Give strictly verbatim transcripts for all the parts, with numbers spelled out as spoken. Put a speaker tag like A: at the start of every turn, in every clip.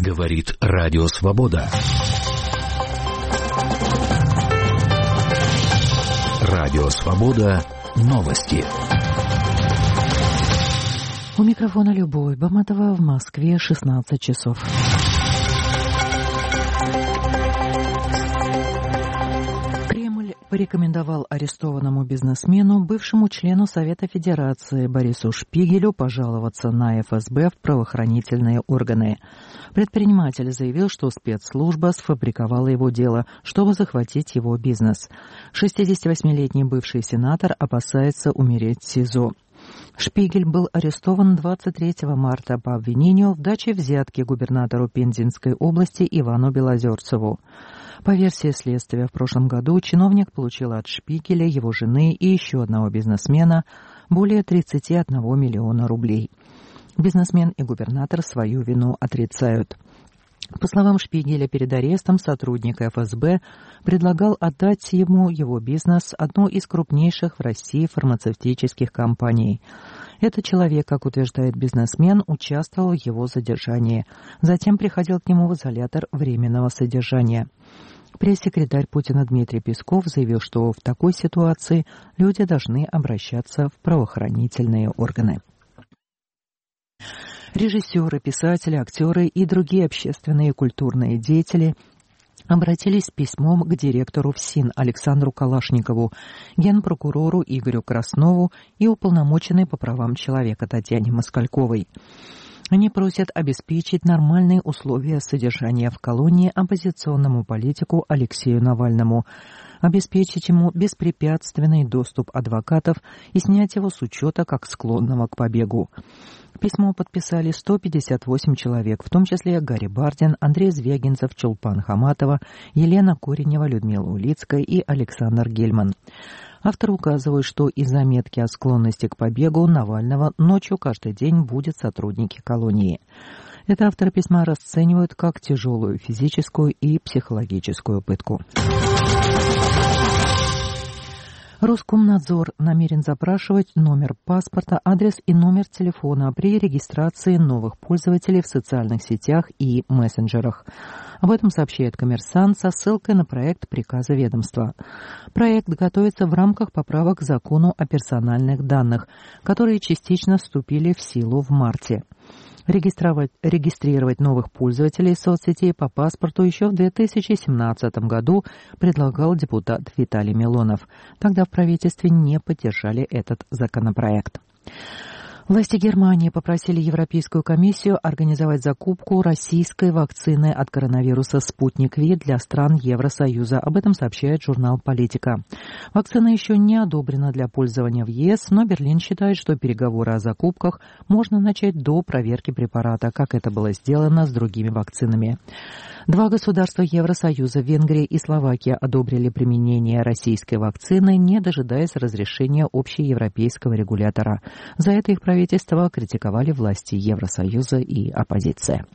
A: Говорит Радио Свобода. Радио Свобода. Новости.
B: У микрофона Любовь Баматова, в Москве шестнадцать часов. Кремль порекомендовал арестованному бизнесмену, бывшему члену Совета Федерации Борису Шпигелю, пожаловаться на эф эс бэ в правоохранительные органы. Предприниматель заявил, что спецслужба сфабриковала его дело, чтобы захватить его бизнес. шестидесятивосьмилетний бывший сенатор опасается умереть в СИЗО. Шпигель был арестован двадцать третьего марта по обвинению в даче взятки губернатору Пензенской области Ивану Белозерцеву. По версии следствия, в прошлом году чиновник получил от Шпигеля, его жены и еще одного бизнесмена более тридцать один миллиона рублей. Бизнесмен и губернатор свою вину отрицают. По словам Шпигеля, перед арестом сотрудник эф эс бэ предлагал отдать ему его бизнес, одну из крупнейших в России фармацевтических компаний. Этот человек, как утверждает бизнесмен, участвовал в его задержании. Затем приходил к нему в изолятор временного содержания. Пресс-секретарь Путина Дмитрий Песков заявил, что в такой ситуации люди должны обращаться в правоохранительные органы. Режиссеры, писатели, актеры и другие общественные и культурные деятели обратились с письмом к директору ФСИН Александру Калашникову, генпрокурору Игорю Краснову и уполномоченной по правам человека Татьяне Москальковой. Они просят обеспечить нормальные условия содержания в колонии оппозиционному политику Алексею Навальному, обеспечить ему беспрепятственный доступ адвокатов и снять его с учета как склонного к побегу. Письмо подписали сто пятьдесят восемь человек, в том числе Гарри Бардин, Андрей Звягинцев, Чулпан Хаматова, Елена Коренева, Людмила Улицкая и Александр Гельман. Авторы указывают, что из заметки о склонности к побегу Навального ночью каждый день будут сотрудники колонии. Это авторы письма расценивают как тяжелую физическую и психологическую пытку. Роскомнадзор намерен запрашивать номер паспорта, адрес и номер телефона при регистрации новых пользователей в социальных сетях и мессенджерах. Об этом сообщает «Коммерсант» со ссылкой на проект приказа ведомства. Проект готовится в рамках поправок к закону о персональных данных, которые частично вступили в силу в марте. Регистрировать, регистрировать новых пользователей соцсетей по паспорту еще в две тысячи семнадцатом году предлагал депутат Виталий Милонов. Тогда в правительстве не поддержали этот законопроект. Власти Германии попросили Европейскую комиссию организовать закупку российской вакцины от коронавируса «Спутник Ви» для стран Евросоюза. Об этом сообщает журнал «Политика». Вакцина еще не одобрена для пользования в ЕС, но Берлин считает, что переговоры о закупках можно начать до проверки препарата, как это было сделано с другими вакцинами. Два государства Евросоюза, Венгрия и Словакия, одобрили применение российской вакцины, не дожидаясь разрешения общеевропейского регулятора. За это их правительство критиковали власти Евросоюза и оппозиция.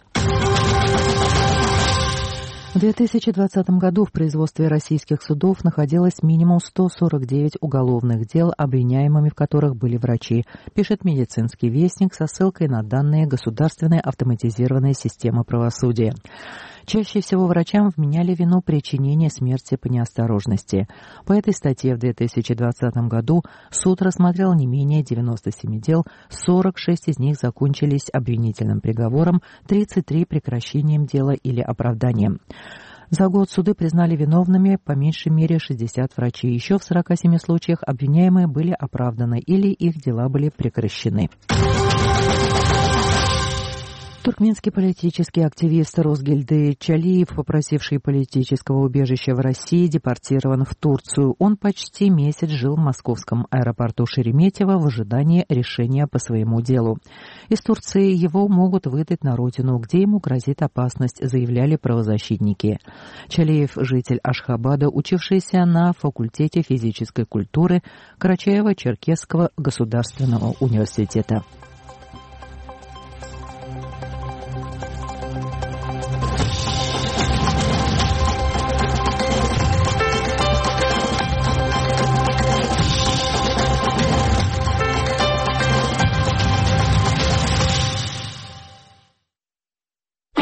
B: В две тысячи двадцатом году в производстве российских судов находилось минимум сто сорок девять уголовных дел, обвиняемыми в которых были врачи, пишет «Медицинский вестник» со ссылкой на данные Государственной автоматизированной системы правосудия. Чаще всего врачам вменяли вину причинения смерти по неосторожности. По этой статье в две тысячи двадцатом году суд рассмотрел не менее девяноста семи дел, сорок шесть из них закончились обвинительным приговором, тридцать три прекращением дела или оправданием. За год суды признали виновными по меньшей мере шестьдесят врачей. Еще в сорока семи случаях обвиняемые были оправданы или их дела были прекращены. Туркменский политический активист Розгильды Чалиев, попросивший политического убежища в России, депортирован в Турцию. Он почти месяц жил в московском аэропорту Шереметьево в ожидании решения по своему делу. Из Турции его могут выдать на родину, где ему грозит опасность, заявляли правозащитники. Чалиев – житель Ашхабада, учившийся на факультете физической культуры Карачаево-Черкесского государственного университета.